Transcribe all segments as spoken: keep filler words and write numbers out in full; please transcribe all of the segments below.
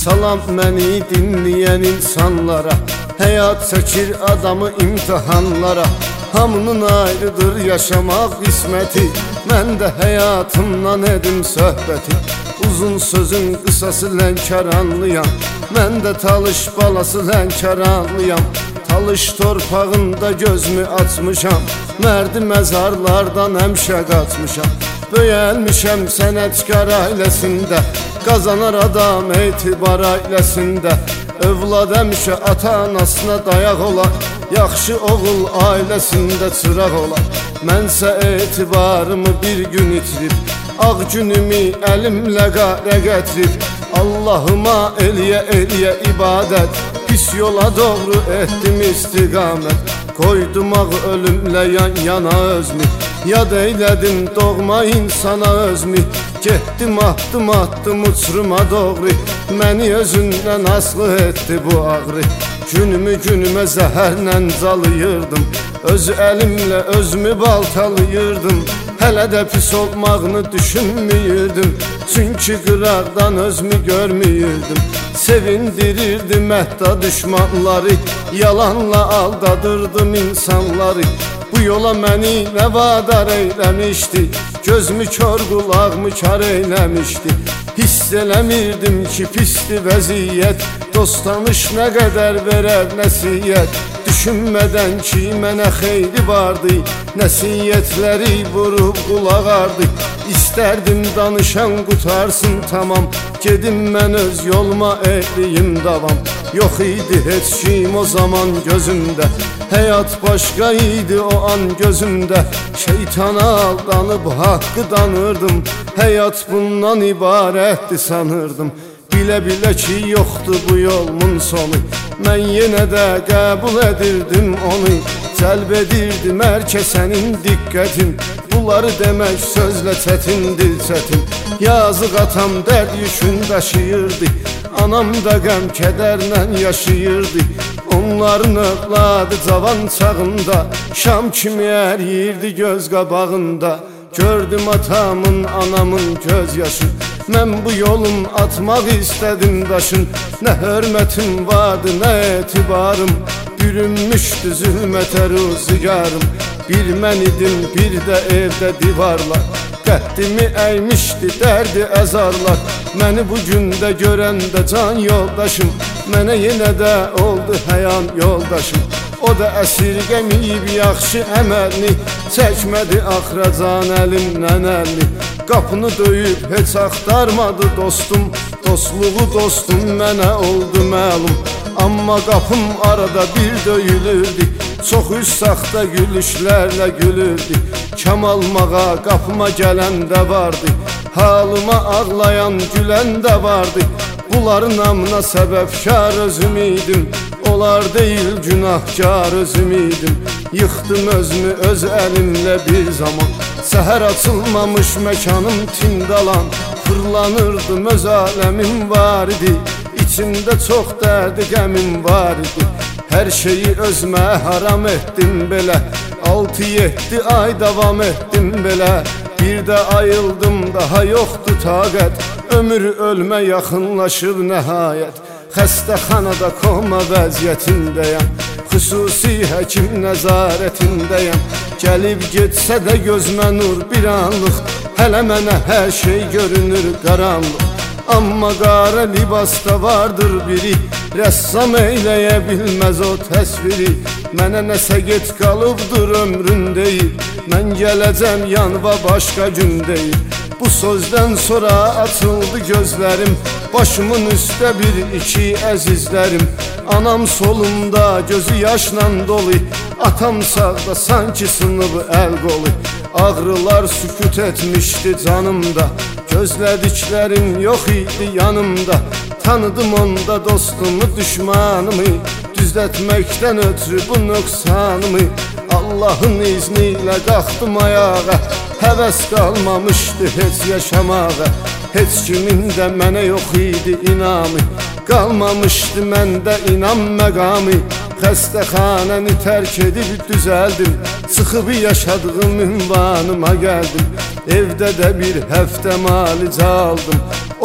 Salam məni dinləyən insanlara, həyat çəkir adamı imtihanlara. Hamının ayrıdır yaşamaq qisməti, mən də həyatımdan edim söhbəti. Uzun sözün qısası Lənkəranlıyam, mən də Talış balası Lənkəranlıyam. Talış torpağında gözümü açmışam, mərdi məzarlardan həmişə qaçmışam. Böyəlmişəm sənətkar ailəsində, qazanar adam etibar ailəsində. Övlad həmişə ata-anasına dayaq olar, yaxşı oğul ailəsində çıraq olar. Mənsə etibarımı bir gün itirib, ağ günümü əlimlə qara gətirib. Allahıma eləyə eləyə ibadət, pis yola doğru etdim istiqamət. Koydum ağ ölümlə yan yana özümü, yad eylədim doğma insana özümü. Getdim atdım atdım uçuruma doğru, məni özündən aslı etdi bu ağrı. Günümü günümə zəhərlə calayırdım, öz əlimlə özümü baltalayırdım. Hələ də pis olmağını düşünmüyürdüm, çünki qıraqdan özümü görmüyürdüm. Sevindirirdim məhda düşmanları, yalanla aldadırdım insanları. Bu yola məni nə vadar eyləmişdi, gözümü kör qulağımı kar eyləmişdi. Hiss eləmirdim ki pisdi vəziyyət, dost tanış nə qədər verər nəsiyyət. Düşünmədən ki mənə xeyri vardı, nəsiyyətləri vurub qulaq ardı. İstərdim danışan qutarsın tamam, gedim mən öz yoluma eləyim davam. Yox idi heç kim o zaman gözümdə, həyat başqa idi o an gözümdə. Şeytana aldanıb haqqı danırdım, həyat bundan ibarətdir sanırdım. Bilə-bilə ki yoxdur bu yolumun sonu, mən yenə də qəbul edirdim onu. Cəlb edirdim hər kəsənin diqqətin, bunları demək sözlə çətindir çətin. Yazıq atam dərd yükün daşıyırdı, anam da qəm kədərlə yaşayırdı. Onların övladı cavan çağında, şam kimi əriyirdi göz qabağında. Gördüm atamın, anamın göz yaşı, mən bu yolun atmaq istədim daşın. Nə hörmətim vardı, nə etibarım, bürünmüşdü zülmətə ruzigarım. Bir mən idim, bir də evdə divarlar, qəddimi əymişdi dərdi əzarlar. Məni bu gündə görəndə can yoldaşım, mənə yenə də oldu həyan yoldaşım. O da əsirgəmiyib yaxşı əməlini, çəkmədi axracan əlimdən əlini. Qapını döyüb heç axtarmadı dostum, dostluğu dostum mənə oldu məlum. Amma qapım arada bir döyülürdü, çox üst saxta gülüşlərlə gülürdü. Kam almağa qapıma gələn də vardı, halıma ağlayan gülən də vardı. Bunların namına səbəbkar özüm idim, onlar deyil günahkar özüm idim. Yıxdım özümü öz əlimlə bir zaman, səhər açılmamış məkanım tindalan. Fırlanırdım öz aləmim var idi, İçində çox dərdi qəmim var idi. Hər şeyi özmə haram etdim belə, altı yeddi ay davam etdim belə. Bir də ayıldım daha yoxdur taqət, ömür ölmə yaxınlaşıb nəhayət. Xəstəxanada koma vəziyyətindəyəm, xüsusi həkim nəzarətindəyəm. Gəlib getsə də gözmə nur bir anlıq, hələ mənə hər şey görünür qaranlıq. Amma qara libasda vardır biri, rəssam eyləyə bilməz o təsviri. Mənə nəsə get qalıbdır ömrün deyil, mən gələcəm yanva başqa gün deyil. Bu sözdən sonra açıldı gözlərim, başımın üstə bir iki əzizlərim. Anam solumda gözü yaşla dolu, atam sağda sanki sınıb əl qolu. Ağrılar sükut etmişdi canımda, gözlədiklərim yox idi yanımda. Tanıdım onda dostumu düşmanımı, düzlətməkdən ötürü bu nöqsanımı. Allahın izni ilə qalxdım ayağa, həvəs qalmamışdı heç yaşamağa. Heç kimin də mənə yox idi inamı, qalmamışdı məndə inam məqamı. Xəstəxanəni tərk edib düzəldim, çıxıb yaşadığım ünvanıma gəldim. Evdə də bir həftə malicə aldım,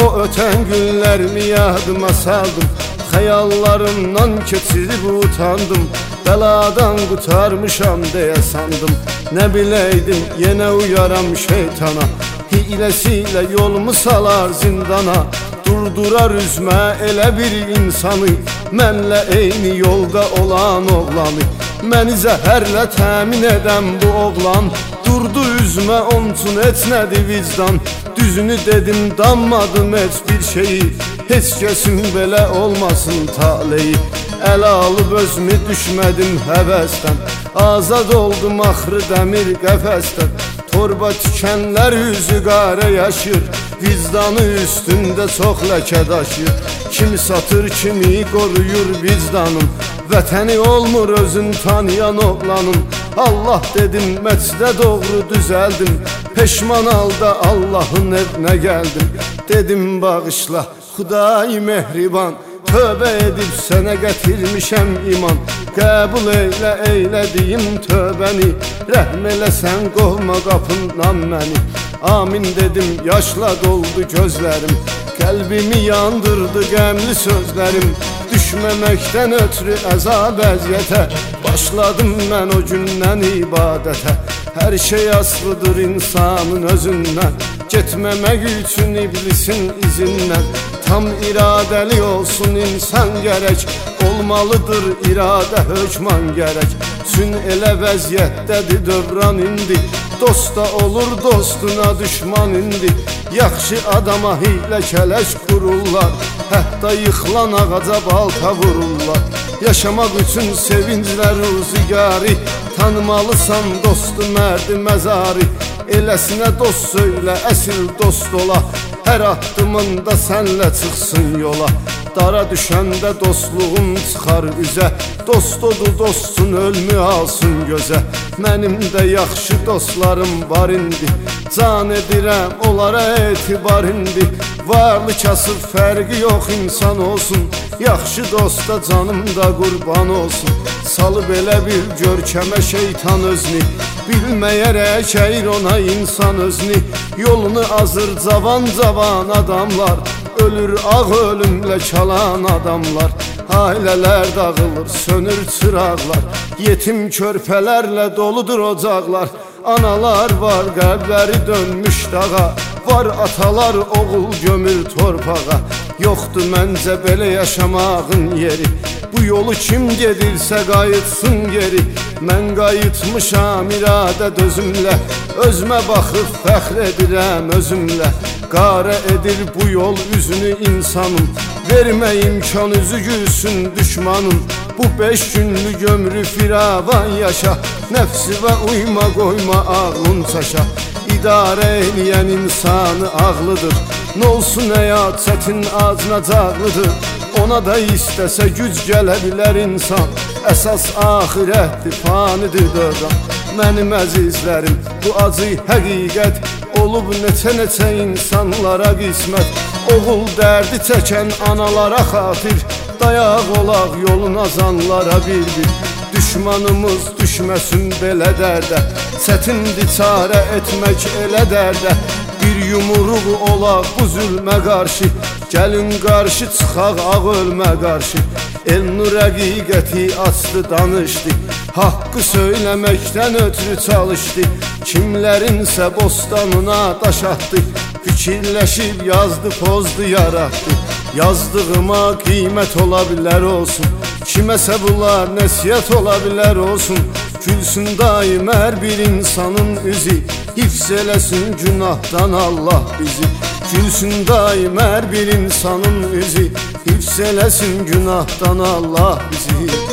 O öten günlerimi yadıma saldım, xəyallarımdan keçirib utandım. Bəladan qutarmışam deyə sandım, nə biləydim yenə uyaram şeytana. Hiləsilə yolumu salar zindana, durdurar üzmə elə bir insanı, mənlə eyni yolda olan oğlanı. Məni zəhərlə təmin edən bu oğlan durdu üzmə, onun etmədi vicdan. Düzünü dedim, danmadım heç bir şeyi, heç kəsin belə olmasın taleyi. Əl alıb özümü düşmədim həvəsdən, azad oldum axırı dəmir qəfəsdən. Torba tikənlər üzü qara yaşır, vicdanı üstündə çox ləkə daşır. Kimi satır, kimi qoruyur vicdanım, vətəni olmur özün tanıyan oğlanım. Allah dedim, məcdə doğru düzəldim, peşman halda Allahın evinə gəldim. Dedim bağışla Xuday mehriban, tövbə edib sənə gətirmişəm iman. Qəbul eylə eylədiyim tövbəni, rəhm eləsən qovma qapından məni. Amin dedim, yaşla doldu gözlərim, qəlbimi yandırdı qəmli sözlərim. Düşməməkdən ötürü əzab əziyyətə, başladım mən o gündən ibadətə. Hər şey asılıdır insanın özündən, getməmək üçün iblisin izindən. Tam iradəli olsun insan gərək, olmalıdır iradə hökman gərək. Sün elə vəziyyətdədir dövran indi, dosta olur dostuna düşman indi. Yaxşı adama hiylə kələş qururlar, hətta yıxılan ağaca balta vururlar. Yaşamaq üçün sevinclər rüzgarı, tanımalısan dostu mərdi məzarı. Eləsinə dost söylə, əsil dost ola, hər addımında sənlə çıxsın yola. Dara düşəndə dostluğum çıxar üzə, dost odu dostun ölmü alsın gözə. Mənim də yaxşı dostlarım var indi, can edirəm onlara etibar indi. Varlı kasıb fərqi yox insan olsun, yaxşı dosta canım da qurban olsun. Salıb elə bir görkəmə şeytan özünü, bilməyərək əyir ona insan özünü. Yolunu azır cavan cavan adamlar, ölür ağ ölümlə çalan adamlar. Ailələr dağılır, sönür çıraqlar, yetim körpələrlə doludur ocaqlar. Analar var, qəlbləri dönmüş dağa, var atalar oğul gömür torpağa. Yoxdur məncə belə yaşamağın yeri, bu yolu kim gedirsə qayıtsın geri. Mən qayıtmışam iradə dözümlə, özümə baxıb fəxr edirəm özümlə. Qara edir bu yol üzünü insanım, vermə imkan üzü gülsün düşmanım. Bu beş günlük ömrü firavan yaşa, nəfsivə uyma qoyma ağlın çaşa. İdarə eləyən insanı ağlıdır, n'olsun həyat çətin acınacaqlıdır. Ona da istəsə güc gələ bilər insan, əsas axirətdir, fanidir dövran. Mənim əzizlərim, bu acı həqiqət olub neçə-neçə insanlara qismət. Oğul dərdi çəkən analara xatir, dayaq olaq yolun azanlara bir-bir. Düşmanımız düşməsin belə dərdə, çətindir çarə etmək elə dərdə. Bir yumruq olaq bu zülmə qarşı, gəlin qarşı çıxaq ağ ölmə qarşı. Elnur həqiqəti açdı danışdı, haqqı söyləməkdən ötürü çalışdı. Kimlərinsə bostanına daş atdı, fikirləşib yazdı pozdu yaratdı. Yazdığıma qiymət ola bilər olsun, kiməsə bunlar nəsiyyət ola bilər olsun. Gülsün daim hər bir insanın üzü, hifz eləsin günahdan Allah bizi. Gülsün daim hər bir insanın üzü, hifz eləsin günahdan Allah bizi.